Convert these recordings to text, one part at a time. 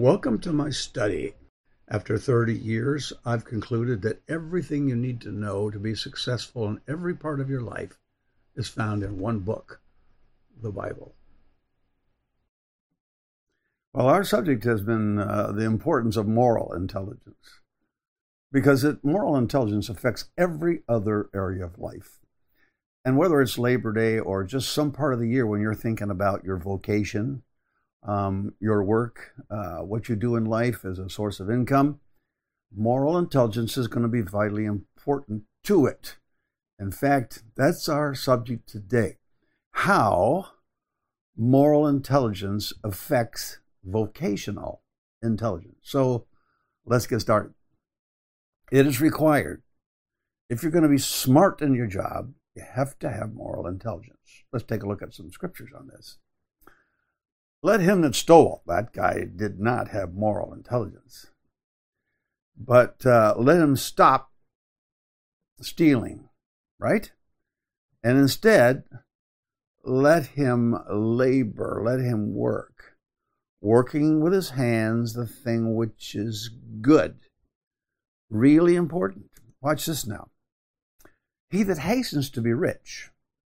Welcome to my study. After 30 years, I've concluded that everything you need to know to be successful in every part of your life is found in one book, the Bible. Well, our subject has been the importance of moral intelligence, because moral intelligence affects every other area of life. And whether it's Labor Day or just some part of the year when you're thinking about your vocation, your work, what you do in life as a source of income, moral intelligence is going to be vitally important to it. In fact, that's our subject today. How moral intelligence affects vocational intelligence. So let's get started. It is required. If you're going to be smart in your job, you have to have moral intelligence. Let's take a look at some scriptures on this. Let him that stole, that guy did not have moral intelligence. But let him stop stealing, right? And instead, let him labor, let him work, working with his hands the thing which is good. Really important. Watch this now. He that hastens to be rich,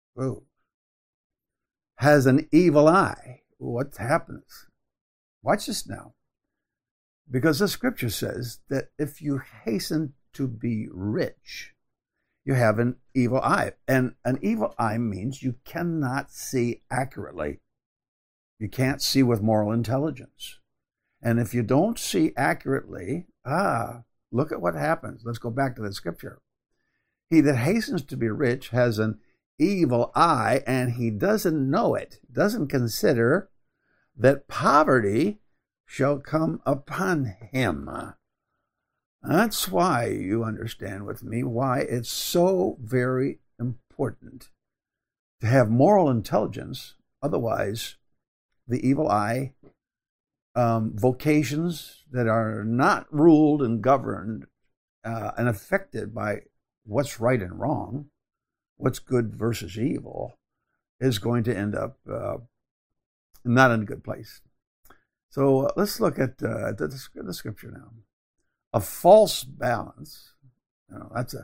has an evil eye. What happens? Watch this now. Because the scripture says that if you hasten to be rich, you have an evil eye. And an evil eye means you cannot see accurately. You can't see with moral intelligence. And if you don't see accurately, look at what happens. Let's go back to the scripture. He that hastens to be rich has an evil eye, and he doesn't know it, doesn't consider that poverty shall come upon him. That's why you understand with me why it's so very important to have moral intelligence. Otherwise, the evil eye, vocations that are not ruled and governed and affected by what's right and wrong, what's good versus evil, is going to end up not in a good place. So let's look at the scripture now. A false balance. That's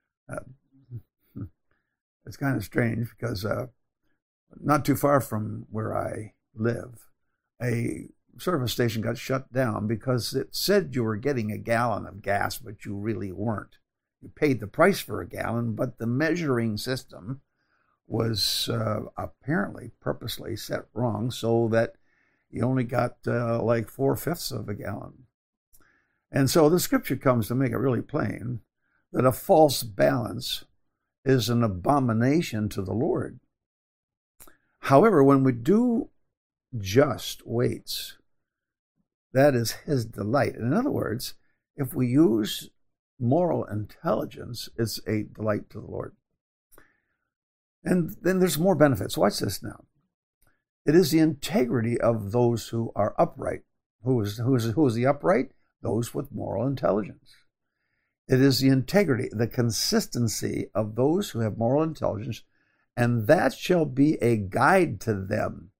it's kind of strange because not too far from where I live, a service station got shut down because it said you were getting a gallon of gas, but you really weren't. You paid the price for a gallon, but the measuring system was apparently purposely set wrong so that you only got like 4/5 of a gallon. And so the scripture comes to make it really plain that a false balance is an abomination to the Lord. However, when we do just weights, that is his delight. In other words, if we use moral intelligence, it's a delight to the Lord. And then there's more benefits. Watch this now. It is the integrity of those who are upright. Who is the upright? Those with moral intelligence. It is the integrity, the consistency of those who have moral intelligence, and that shall be a guide to them.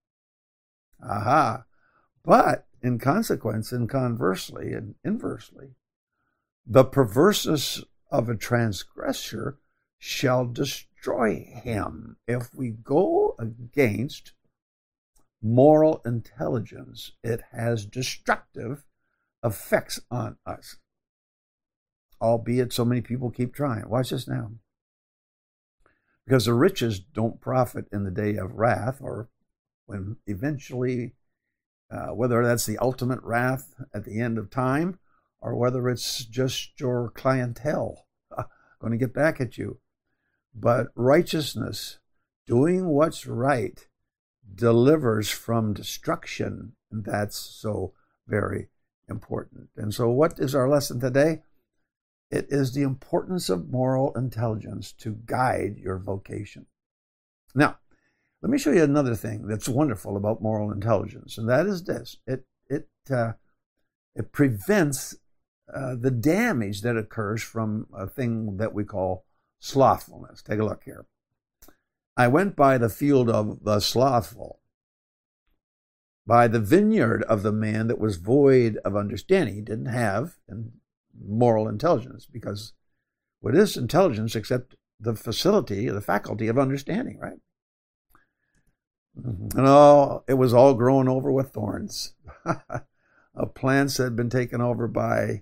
But in consequence, and conversely, and inversely, the perverseness of a transgressor shall destroy him. If we go against moral intelligence, it has destructive effects on us, albeit so many people keep trying. Watch this now. Because the riches don't profit in the day of wrath, or when eventually, whether that's the ultimate wrath at the end of time, or whether it's just your clientele going to get back at you. But righteousness, doing what's right, delivers from destruction. And that's so very important. And so what is our lesson today? It is the importance of moral intelligence to guide your vocation. Now, let me show you another thing that's wonderful about moral intelligence, and that is this. It prevents the damage that occurs from a thing that we call slothfulness. Take a look here. I went by the field of the slothful, by the vineyard of the man that was void of understanding. He didn't have moral intelligence, because what is intelligence except the faculty of understanding, right? And it was all grown over with thorns. Plants had been taken over by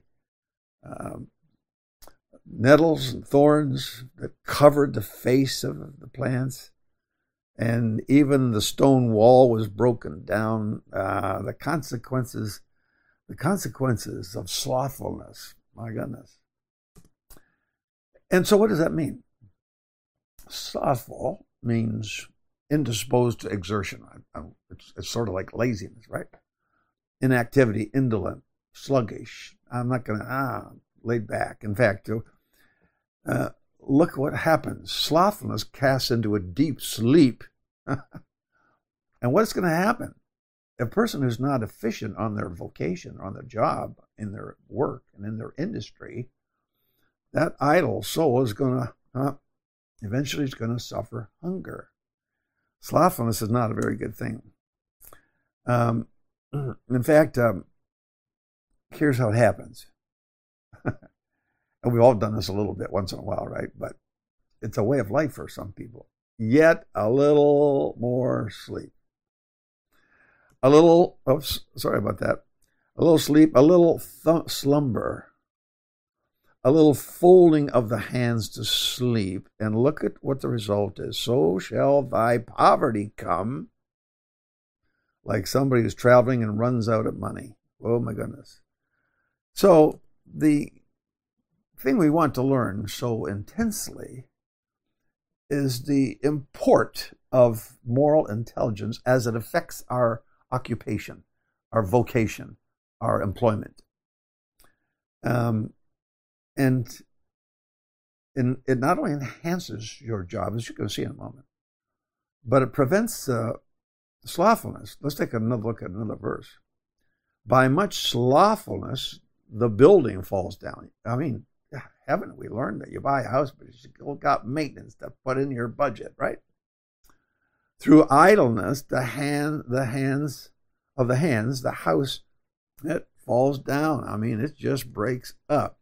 nettles and thorns that covered the face of the plants. And even the stone wall was broken down. The consequences of slothfulness. My goodness. And so what does that mean? Slothful means indisposed to exertion. It's sort of like laziness, right? Inactivity, indolent, sluggish. I'm not going to, laid back. In fact, look what happens. Slothfulness casts into a deep sleep. And what's going to happen? A person who's not efficient on their vocation, on their job, in their work, and in their industry, that idle soul is going to, eventually is going to suffer hunger. Slothfulness is not a very good thing. In fact, here's how it happens. And we've all done this a little bit once in a while, right? But it's a way of life for some people. Yet a little more sleep. A little, sorry about that. A little sleep, a little slumber. A little folding of the hands to sleep. And look at what the result is. So shall thy poverty come. Like somebody who's traveling and runs out of money. Oh my goodness. So the thing we want to learn so intensely is the import of moral intelligence as it affects our occupation, our vocation, our employment. And it not only enhances your job, as you're going to see in a moment, but it prevents slothfulness. Let's take another look at another verse. By much slothfulness, the building falls down. I mean, haven't we learned that you buy a house, but you still got maintenance to put in your budget, right? Through idleness, the house, it falls down. I mean, it just breaks up.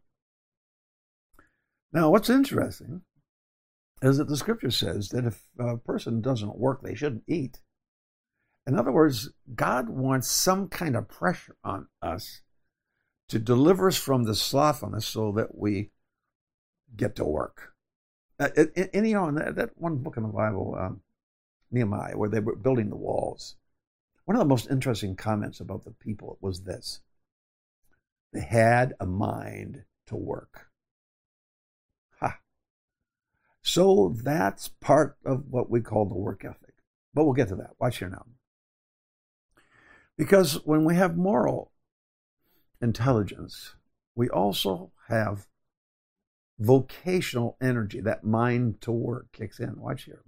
Now, what's interesting is that the scripture says that if a person doesn't work, they shouldn't eat. In other words, God wants some kind of pressure on us to deliver us from the slothfulness so that we get to work. And you know, in that one book in the Bible, Nehemiah, where they were building the walls, one of the most interesting comments about the people was this: they had a mind to work. So that's part of what we call the work ethic. But we'll get to that. Watch here now. Because when we have moral intelligence, we also have vocational energy. That mind to work kicks in. Watch here.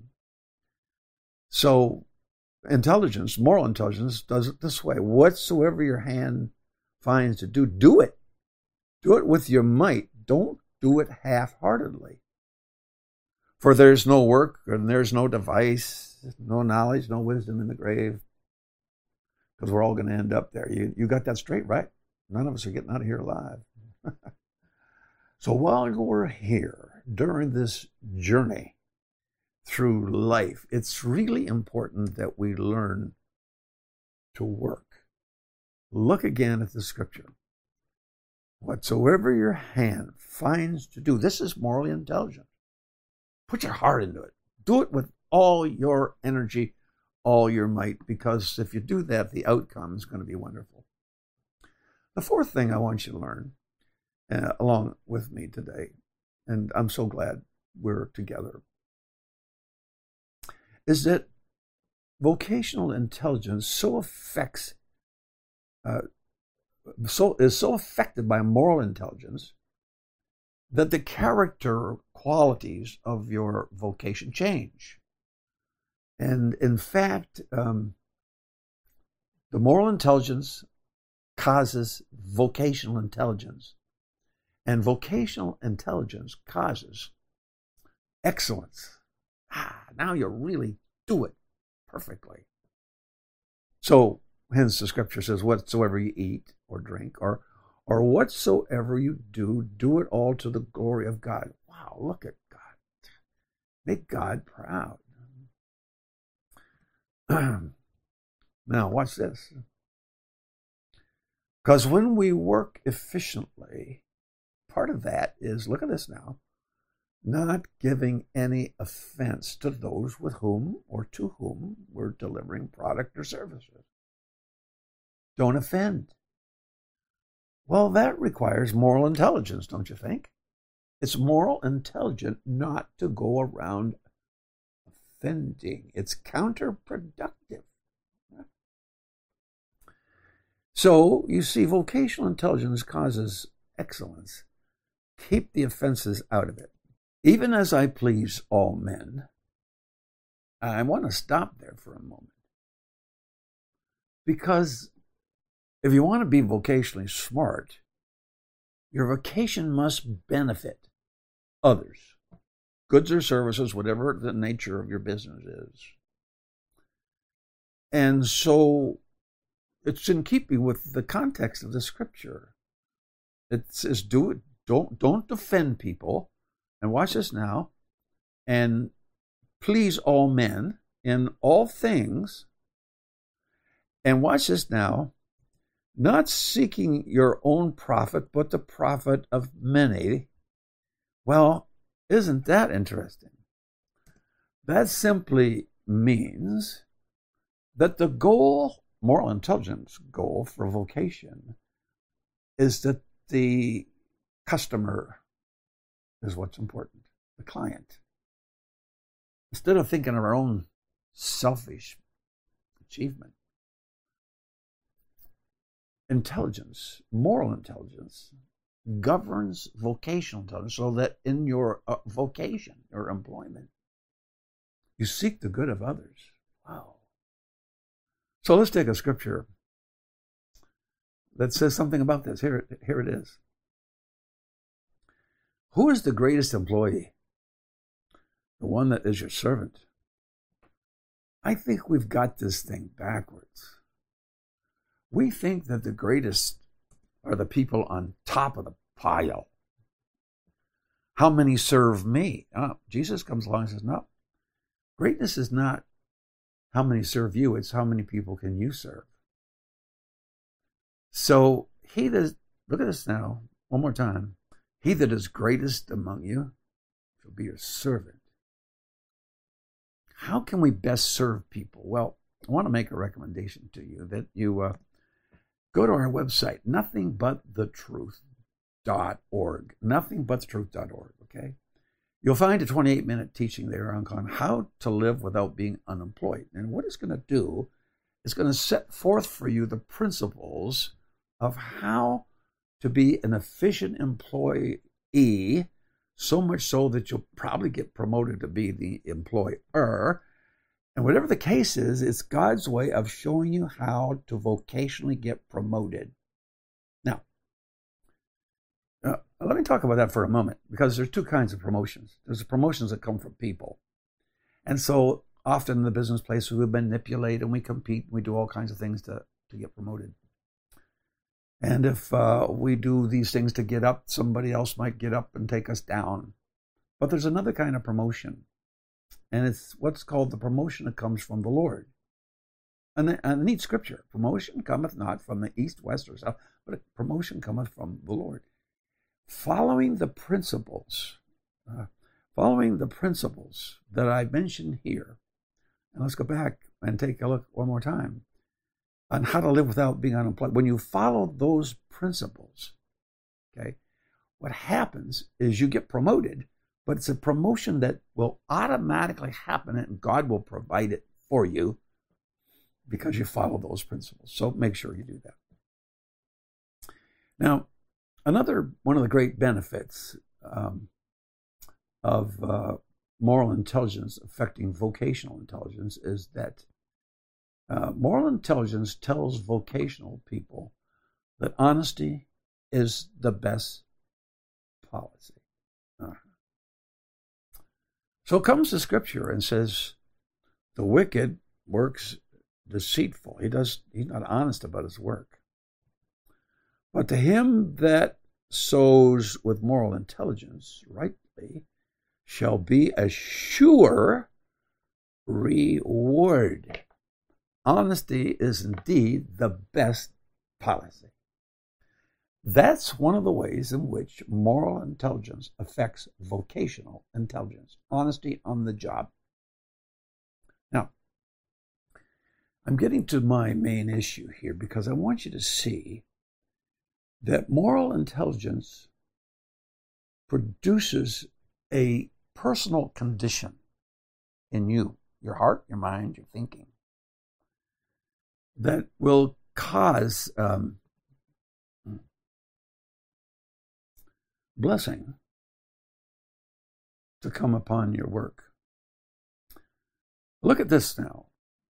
So intelligence, moral intelligence, does it this way. Whatsoever your hand finds to do, do it. Do it with your might. Don't do it half-heartedly. For there's no work, and there's no device, no knowledge, no wisdom in the grave. Because we're all going to end up there. You got that straight, right? None of us are getting out of here alive. So while we're here, during this journey through life, it's really important that we learn to work. Look again at the scripture. Whatsoever your hand finds to do, this is morally intelligent. Put your heart into it. Do it with all your energy, all your might, because if you do that, the outcome is going to be wonderful. The fourth thing I want you to learn, along with me today, and I'm so glad we're together, is that vocational intelligence is so affected by moral intelligence that the character qualities of your vocation change. And in fact, the moral intelligence causes vocational intelligence. And vocational intelligence causes excellence. Now you really do it perfectly. So Hence the scripture says, whatsoever you eat or drink or whatsoever you do, do it all to the glory of God. Wow, look at God. Make God proud. Now, watch this. Because when we work efficiently, part of that is, look at this now, not giving any offense to those with whom or to whom we're delivering product or services. Don't offend. Well, that requires moral intelligence, don't you think? It's moral intelligence not to go around offending. It's counterproductive. So, you see, vocational intelligence causes excellence. Keep the offenses out of it. Even as I please all men, I want to stop there for a moment. Because if you want to be vocationally smart, your vocation must benefit others, goods or services, whatever the nature of your business is. And so it's in keeping with the context of the scripture. It says, do it. Don't offend people. And watch this now. And please all men in all things. And watch this now. Not seeking your own profit, but the profit of many. Well, isn't that interesting? That simply means that the goal, moral intelligence goal for vocation, is that the customer is what's important, the client. Instead of thinking of our own selfish achievement, intelligence, moral intelligence, governs vocational intelligence so that in your vocation, your employment, you seek the good of others. Wow. So let's take a scripture that says something about this. Here it is. Who is the greatest employee? The one that is your servant. I think we've got this thing backwards. We think that the greatest are the people on top of the pile. How many serve me? Jesus comes along and says, no. Greatness is not how many serve you, it's how many people can you serve. So he that, look at this now, one more time. He that is greatest among you shall be your servant. How can we best serve people? Well, I want to make a recommendation to you that you go to our website, nothingbuthetruth.org, nothingbuthetruth.org, okay? You'll find a 28-minute teaching there on how to live without being unemployed. And what it's going to do is going to set forth for you the principles of how to be an efficient employee, so much so that you'll probably get promoted to be the employer. And whatever the case is, it's God's way of showing you how to vocationally get promoted. Now, let me talk about that for a moment, because there's two kinds of promotions. There's the promotions that come from people. And so often in the business place, we manipulate and we compete and we do all kinds of things to get promoted. And if we do these things to get up, somebody else might get up and take us down. But there's another kind of promotion. And it's what's called the promotion that comes from the Lord. And a neat scripture. Promotion cometh not from the east, west, or south, but a promotion cometh from the Lord. Following the principles that I mentioned here. And let's go back and take a look one more time on how to live without being unemployed. When you follow those principles, okay, what happens is you get promoted, but it's a promotion that will automatically happen and God will provide it for you because you follow those principles. So make sure you do that. Now, another one of the great benefits of moral intelligence affecting vocational intelligence is that moral intelligence tells vocational people that honesty is the best policy. So comes the scripture and says, the wicked works deceitful. He's not honest about his work. But to him that sows with moral intelligence rightly shall be a sure reward. Honesty is indeed the best policy. That's one of the ways in which moral intelligence affects vocational intelligence. Honesty on the job. Now, I'm getting to my main issue here because I want you to see that moral intelligence produces a personal condition in you, your heart, your mind, your thinking, that will cause blessing to come upon your work. Look at this now.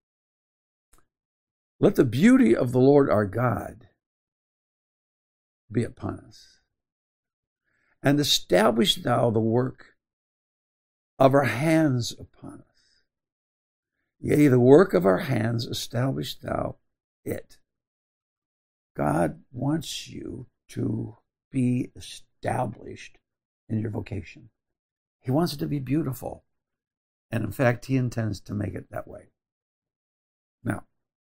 Let the beauty of the Lord our God be upon us, and establish thou the work of our hands upon us. Yea, the work of our hands establish thou it. God wants you to be established in your vocation. He wants it to be beautiful. And in fact, he intends to make it that way. Now,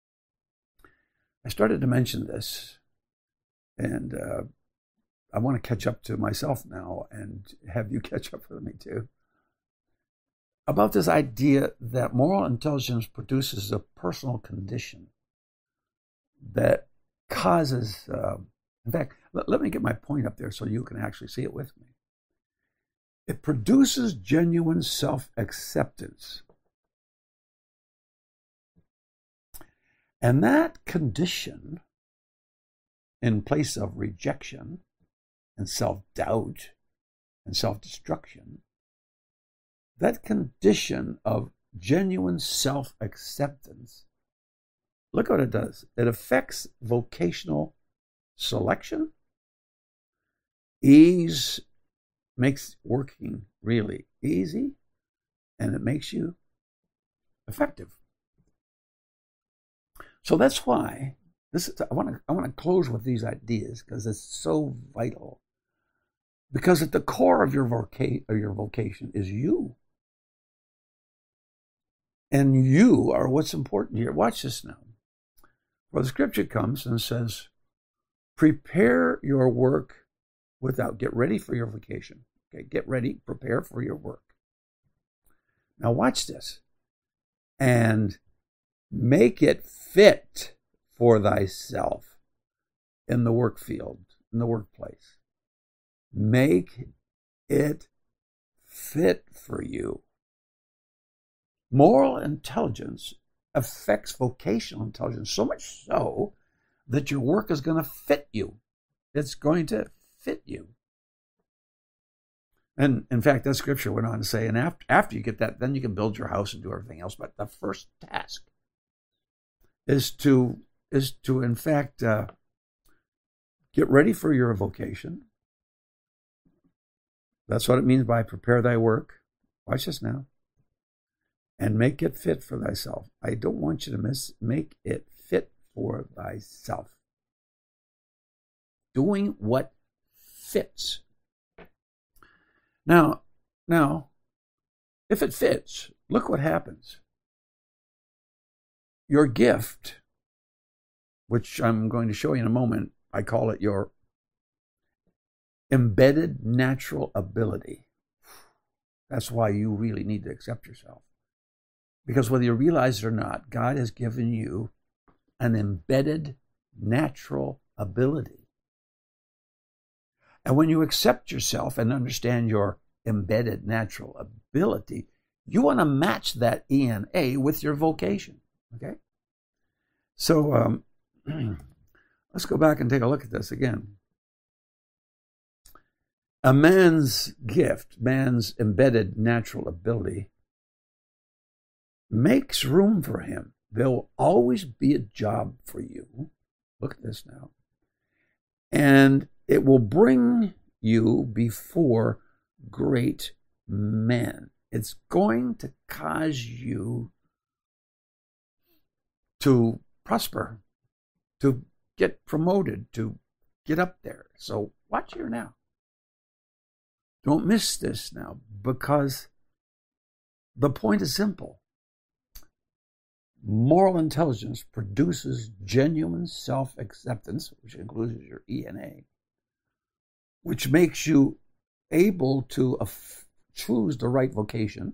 I started to mention this, and I want to catch up to myself now and have you catch up with me too, about this idea that moral intelligence produces a personal condition that causes, in fact, let me get my point up there so you can actually see it with me. It produces genuine self-acceptance. And that condition, in place of rejection and self-doubt and self-destruction, that condition of genuine self-acceptance, look what it does. It affects vocational selection. Ease makes working really easy, and it makes you effective. So that's why I want to close with these ideas because it's so vital. Because at the core of your vocation is you. And you are what's important here. Watch this now. Well, the scripture comes and says, prepare your work get ready for your vocation. Okay, get ready, prepare for your work. Now watch this. And make it fit for thyself in the work field, in the workplace. Make it fit for you. Moral intelligence affects vocational intelligence so much so that your work is going to fit you. It's going to fit you. And in fact, that scripture went on to say, and after you get that, then you can build your house and do everything else. But the first task is to in fact get ready for your vocation. That's what it means by prepare thy work. Watch this now. And make it fit for thyself. I don't want you to miss, make it fit for thyself. Doing what fits. Now, if it fits, look what happens. Your gift, which I'm going to show you in a moment, I call it your embedded natural ability. That's why you really need to accept yourself. Because whether you realize it or not, God has given you an embedded natural ability. And when you accept yourself and understand your embedded natural ability, you want to match that ENA with your vocation. Okay? So let's go back and take a look at this again. A man's gift, man's embedded natural ability, makes room for him. There will always be a job for you. Look at this now. And it will bring you before great men. It's going to cause you to prosper, to get promoted, to get up there. So watch here now. Don't miss this now, because the point is simple. Moral intelligence produces genuine self-acceptance, which includes your ENA, which makes you able to choose the right vocation,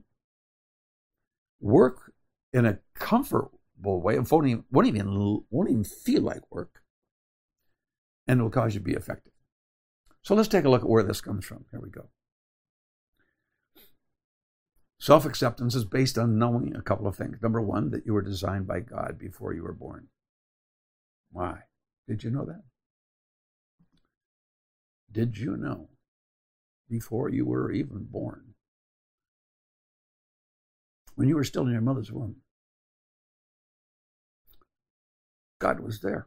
work in a comfortable way, and won't even feel like work, and it will cause you to be effective. So let's take a look at where this comes from. Here we go. Self-acceptance is based on knowing a couple of things. Number one, that you were designed by God before you were born. Why? Did you know that? Did you know before you were even born, when you were still in your mother's womb, God was there?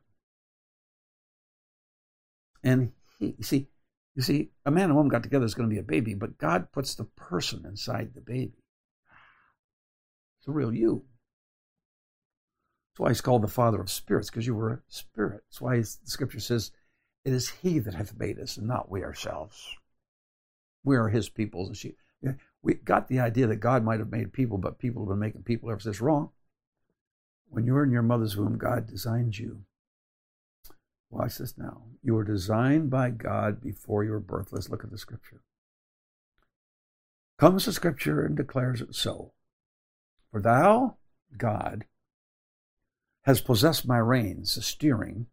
And you see, a man and a woman got together, is going to be a baby, but God puts the person inside the baby. It's the real you. That's why he's called the Father of Spirits, because you were a spirit. That's why the scripture says, it is he that hath made us, and not we ourselves. We are his people. We got the idea that God might have made people, but people have been making people ever since. Wrong. When you were in your mother's womb, God designed you. Watch this now. You were designed by God before you were birthed. Let's look at the scripture. Comes the scripture and declares it so. For thou, God, has possessed my reins, the steering.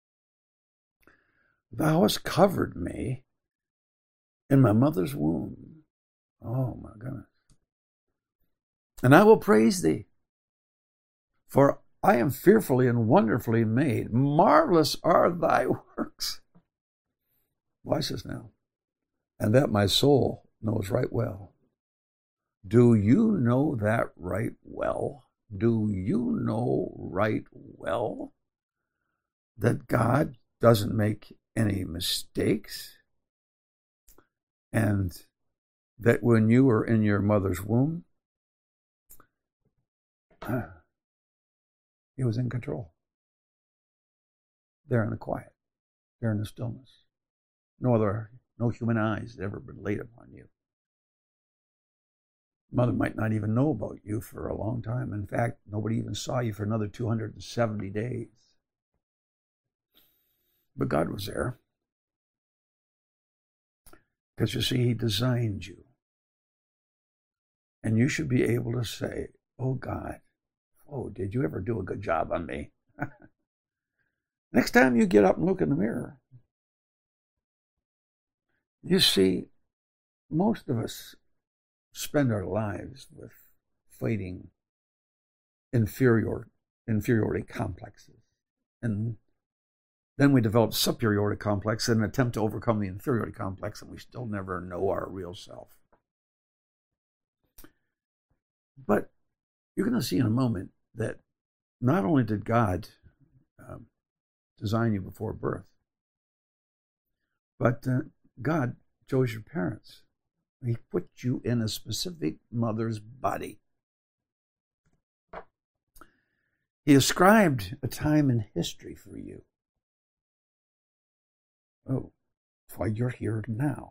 Thou hast covered me in my mother's womb. Oh my goodness. And I will praise thee, for I am fearfully and wonderfully made. Marvelous are thy works. Watch this now. And that my soul knows right well. Do you know that right well? Do you know right well that God doesn't make any mistakes? And that when you were in your mother's womb, he was in control. There in the quiet, there in the stillness. No human eyes had ever been laid upon you. Mother might not even know about you for a long time. In fact, nobody even saw you for another 270 days. But God was there. Because you see, he designed you. And you should be able to say, oh God, oh, did you ever do a good job on me? Next time you get up and look in the mirror, you see, most of us spend our lives with fighting inferiority complexes. And then we develop superiority complex and attempt to overcome the inferiority complex, and we still never know our real self. But you're going to see in a moment that not only did God design you before birth, but God chose your parents. He put you in a specific mother's body. He ascribed a time in history for you. Oh, that's why you're here now.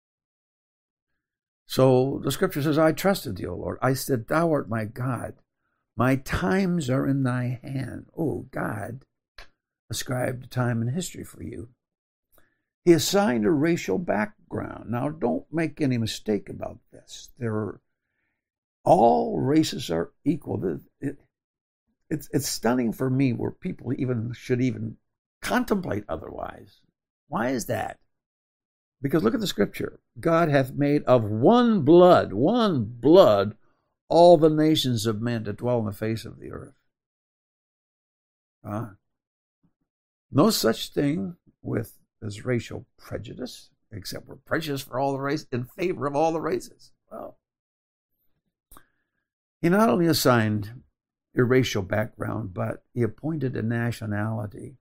So the scripture says, I trusted thee, O Lord. I said, thou art my God. My times are in thy hand. Oh, God ascribed a time in history for you. He assigned a racial background. Now, don't make any mistake about this. All races are equal. It's stunning for me where people should even contemplate otherwise. Why is that? Because look at the scripture. God hath made of one blood, all the nations of men to dwell on the face of the earth. No such thing as racial prejudice, except we're prejudiced for all the race in favor of all the races. Well, he not only assigned a racial background, but he appointed a nationality.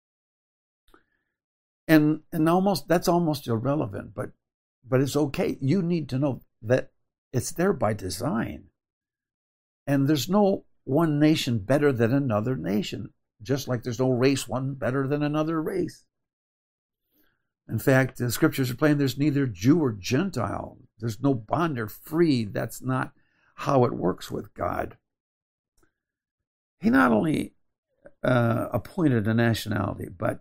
And that's almost irrelevant, but it's okay. You need to know that it's there by design. And there's no one nation better than another nation, just like there's no race one better than another race. In fact, the scriptures are plain, there's neither Jew or Gentile. There's no bond or free. That's not how it works with God. He not only appointed a nationality, but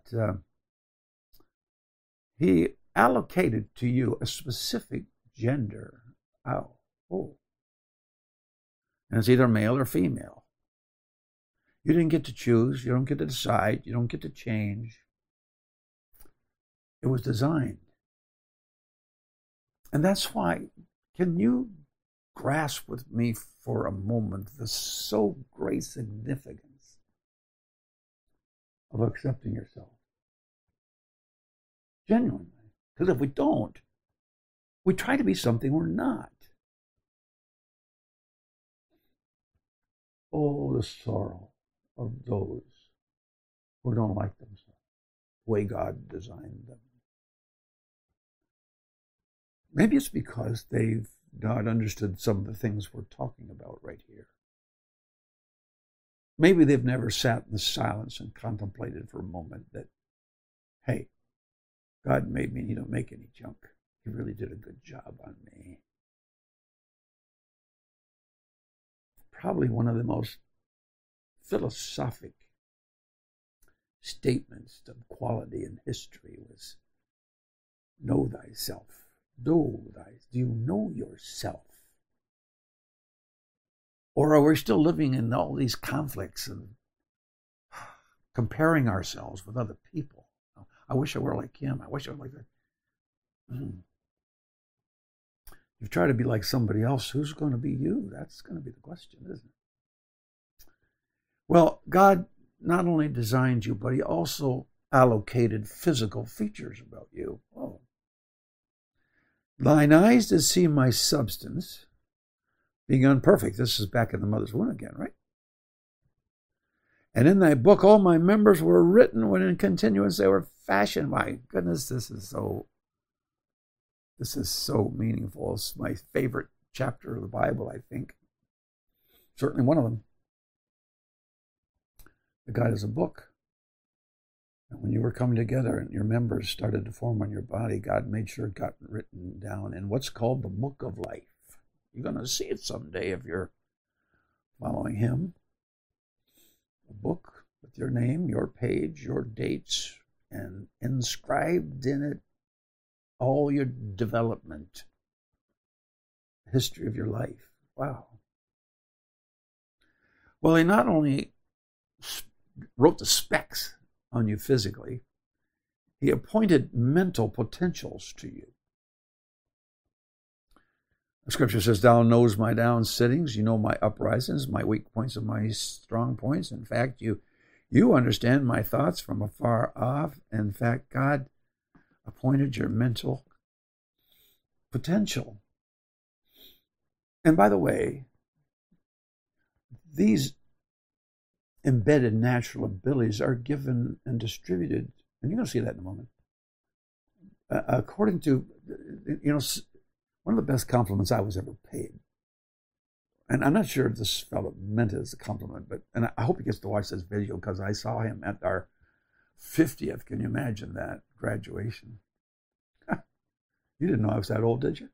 he allocated to you a specific gender. Oh. And it's either male or female. You didn't get to choose. You don't get to decide. You don't get to change. It was designed. And that's why, can you grasp with me for a moment the so great significance of accepting yourself? Genuinely. Because if we don't, we try to be something we're not. Oh, the sorrow of those who don't like themselves, the way God designed them. Maybe it's because they've not understood some of the things we're talking about right here. Maybe they've never sat in the silence and contemplated for a moment that, hey, God made me and he don't make any junk. He really did a good job on me. Probably one of the most philosophic statements of quality in history was, know thyself. Do you know yourself? Or are we still living in all these conflicts and comparing ourselves with other people? I wish I were like him. I wish I were like that. You try to be like somebody else. Who's going to be you? That's going to be the question, isn't it? Well, God not only designed you, but he also allocated physical features about you. Oh. Thine eyes did see my substance, being unperfect. This is back in the mother's womb again, right? And in thy book all my members were written, when in continuance they were fashioned. My goodness, this is so meaningful. It's my favorite chapter of the Bible, I think. Certainly one of them. That God is a book. And when you were coming together and your members started to form on your body, God made sure it got written down in what's called the book of life. You're going to see it someday if you're following him. A book with your name, your page, your dates, and inscribed in it all your development, history of your life. Wow. Well, he not only wrote the specs on you physically, he appointed mental potentials to you. The scripture says, thou knows my down sittings, you know my uprisings, my weak points and my strong points. In fact, you understand my thoughts from afar off. In fact, God appointed your mental potential. And by the way, these embedded natural abilities are given and distributed, and you're going to see that in a moment, according to, one of the best compliments I was ever paid. And I'm not sure if this fellow meant it as a compliment, and I hope he gets to watch this video because I saw him at our 50th. Can you imagine that? Graduation. You didn't know I was that old, did you?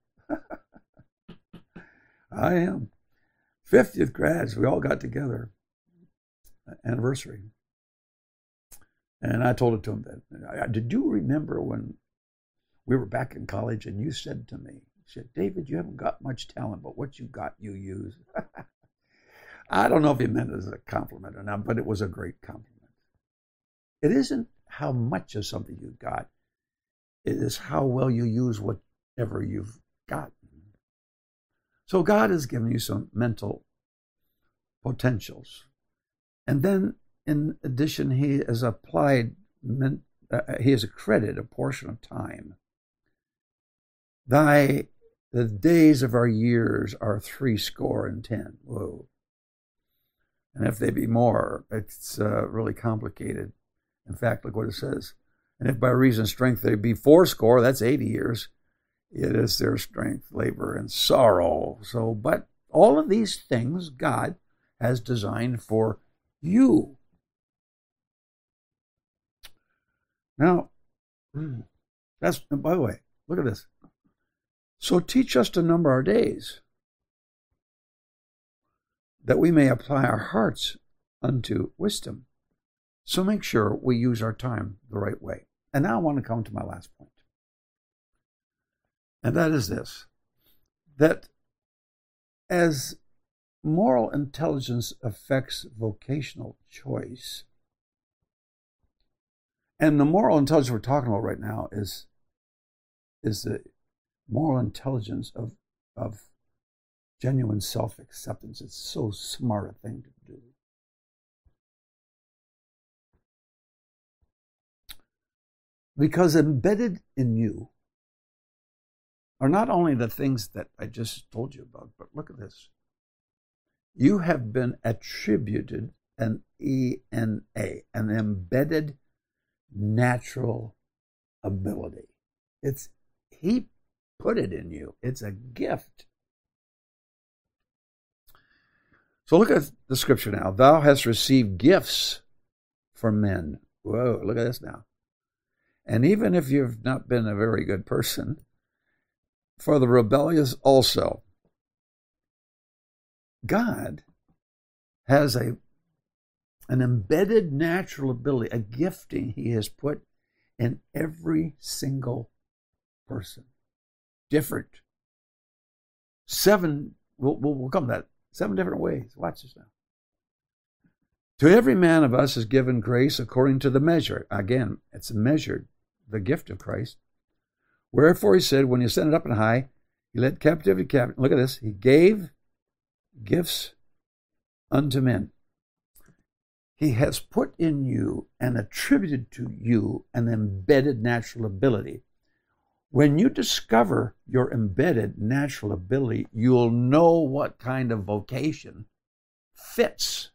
I am. 50th grads, we all got together. Anniversary. And I told it to him that, did you remember when we were back in college and you said to me, David, you haven't got much talent, but what you got, you use. I don't know if he meant it as a compliment or not, but it was a great compliment. It isn't how much of something you got. It is how well you use whatever you've gotten. So God has given you some mental potentials. And then, in addition, he has he has accredited a portion of time. The days of our years are 70. Whoa. And if they be more, it's really complicated. In fact, look what it says. And if by reason of strength they be 80, that's 80 years, it is their strength, labor, and sorrow. So, but all of these things God has designed for you. Now, that's, by the way, look at this. So teach us to number our days, that we may apply our hearts unto wisdom. So make sure we use our time the right way. And now I want to come to my last point. And that is this, that as moral intelligence affects vocational choice, and the moral intelligence we're talking about right now is the moral intelligence of genuine self-acceptance. It's so smart a thing to do. Because embedded in you are not only the things that I just told you about, but look at this. You have been attributed an ENA, an embedded natural ability. He put it in you. It's a gift. So look at the scripture now. Thou hast received gifts from men. Whoa, look at this now. And even if you've not been a very good person, for the rebellious also, God has an embedded natural ability, a gifting he has put in every single person. Different. We'll come to that. 7 different ways. Watch this now. To every man of us is given grace according to the measure. Again, it's measured, the gift of Christ. Wherefore he said, when he ascended up on high, he led captivity captive. Look at this. He gave gifts unto men. He has put in you and attributed to you an embedded natural ability. When you discover your embedded natural ability, you'll know what kind of vocation fits.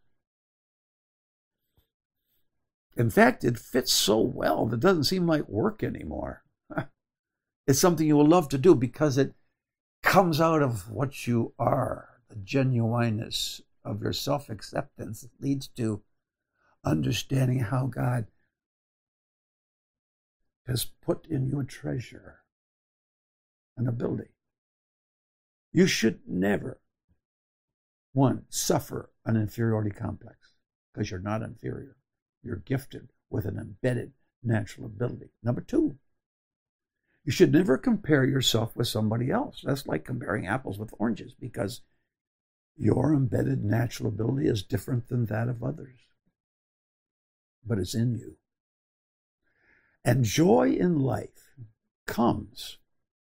In fact, it fits so well that it doesn't seem like work anymore. It's something you will love to do because it comes out of what you are. The genuineness of your self-acceptance leads to understanding how God has put in you a treasure, an ability. You should never, one, suffer an inferiority complex because you're not inferior. You're gifted with an embedded natural ability. Number 2, you should never compare yourself with somebody else. That's like comparing apples with oranges because your embedded natural ability is different than that of others. But it's in you. And joy in life comes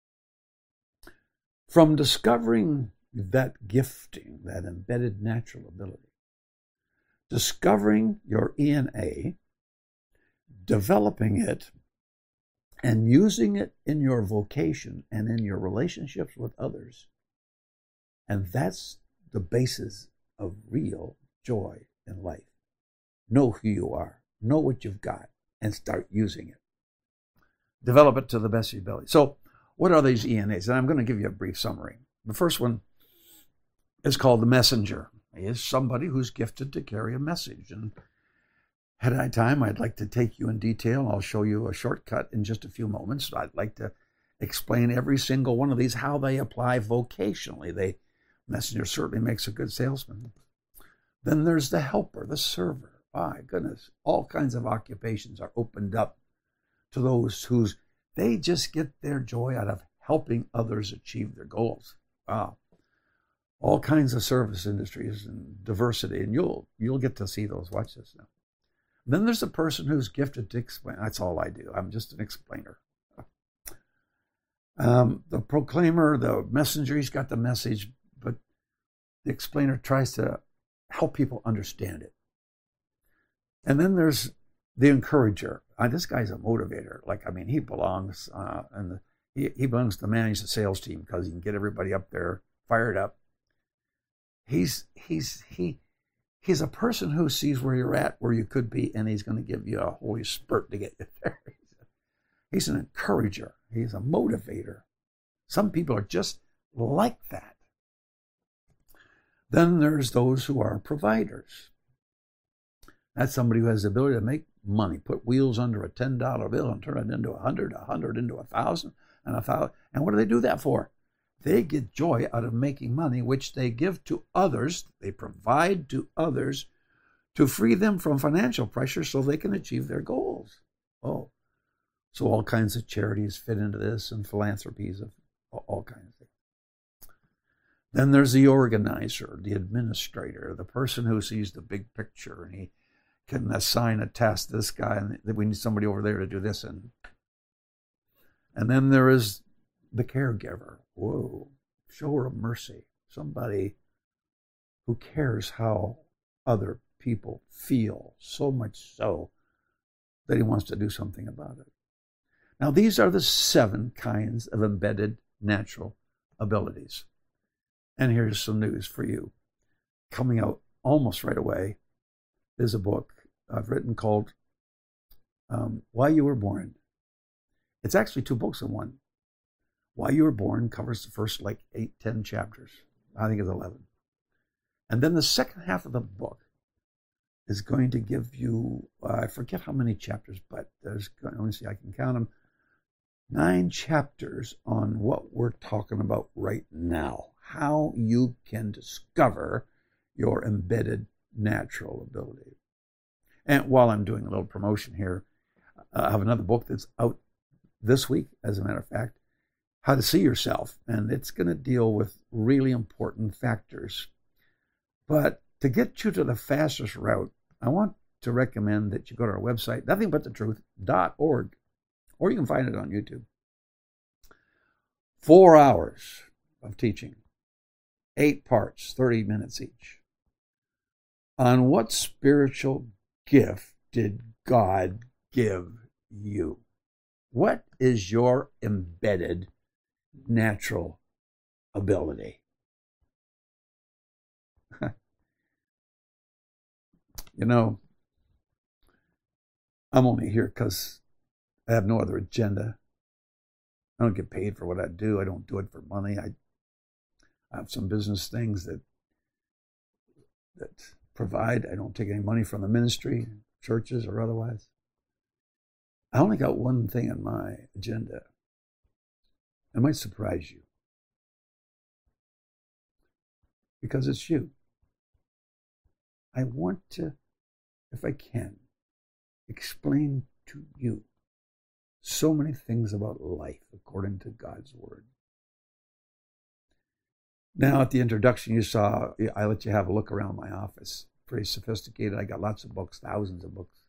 from discovering that gifting, that embedded natural ability. Discovering your ENA, developing it, and using it in your vocation and in your relationships with others. And that's the basis of real joy in life. Know who you are. Know what you've got and start using it. Develop it to the best of your ability. So what are these ENAs? And I'm going to give you a brief summary. The first one is called the messenger. He is somebody who's gifted to carry a message. And had I time, I'd like to take you in detail. I'll show you a shortcut in just a few moments. I'd like to explain every single one of these, how they apply vocationally. The messenger certainly makes a good salesman. Then there's the helper, the server. My goodness, all kinds of occupations are opened up to those they just get their joy out of helping others achieve their goals. Wow. All kinds of service industries and diversity, and you'll get to see those. Watch this now. Then there's a person who's gifted to explain. That's all I do. I'm just an explainer. The proclaimer, the messenger, he's got the message, but the explainer tries to help people understand it. And then there's the encourager. This guy's a motivator. He belongs, he belongs to manage the sales team because he can get everybody up there fired up. He's a person who sees where you're at, where you could be, and he's going to give you a holy spurt to get you there. He's an encourager. He's a motivator. Some people are just like that. Then there's those who are providers. That's somebody who has the ability to make money, put wheels under a $10 bill and turn it into a 100 into 1,000, and 1,000. And what do they do that for? They get joy out of making money, which they give to others. They provide to others to free them from financial pressure so they can achieve their goals. Oh, so all kinds of charities fit into this, and philanthropies of all kinds of things. Then there's the organizer, the administrator, the person who sees the big picture, and he can assign a task to this guy, and we need somebody over there to do this. And then there is the caregiver. Whoa, shower of mercy. Somebody who cares how other people feel, so much so that he wants to do something about it. Now, these are the 7 kinds of embedded natural abilities. And here's some news for you. Coming out almost right away is a book I've written called Why You Were Born. It's actually 2 books in one. Why You Were Born covers the first 8-10 chapters. I think it's 11. And then the second half of the book is going to give you, I forget how many chapters, but let me see, I can count them. 9 chapters on what we're talking about right now. How you can discover your embedded natural ability. And while I'm doing a little promotion here, I have another book that's out this week, as a matter of fact, How to See Yourself. And it's going to deal with really important factors. But to get you to the fastest route, I want to recommend that you go to our website, nothingbuttethetruth.org, or you can find it on YouTube. 4 hours of teaching, 8 parts, 30 minutes each, on what spiritual gift did God give you? What is your embedded natural ability? You know, I'm only here because I have no other agenda. I don't get paid for what I do. I don't do it for money. I have some business things that provide. I don't take any money from the ministry, churches, or otherwise. I only got one thing on my agenda. It might surprise you. Because it's you. I want to, if I can, explain to you so many things about life according to God's Word. Now, at the introduction, you saw, I let you have a look around my office. Pretty sophisticated. I got lots of books, thousands of books.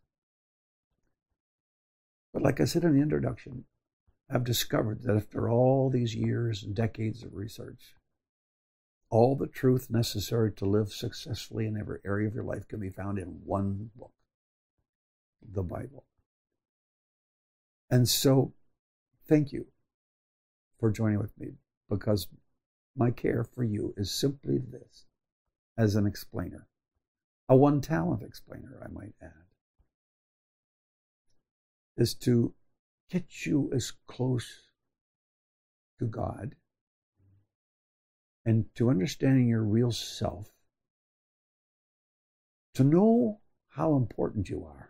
But like I said in the introduction, I've discovered that after all these years and decades of research, all the truth necessary to live successfully in every area of your life can be found in one book, the Bible. And so, thank you for joining with me, because my care for you is simply this, as an explainer, a one-talent explainer, I might add, is to get you as close to God and to understanding your real self, to know how important you are,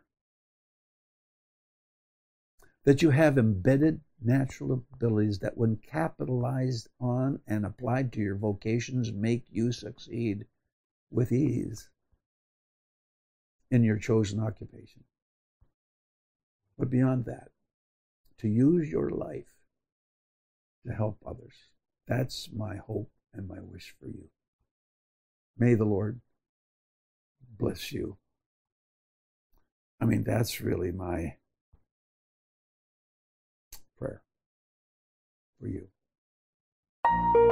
that you have embedded natural abilities that, when capitalized on and applied to your vocations, make you succeed with ease in your chosen occupation. But beyond that, to use your life to help others. That's my hope and my wish for you. May the Lord bless you. I mean, that's really my prayer for you.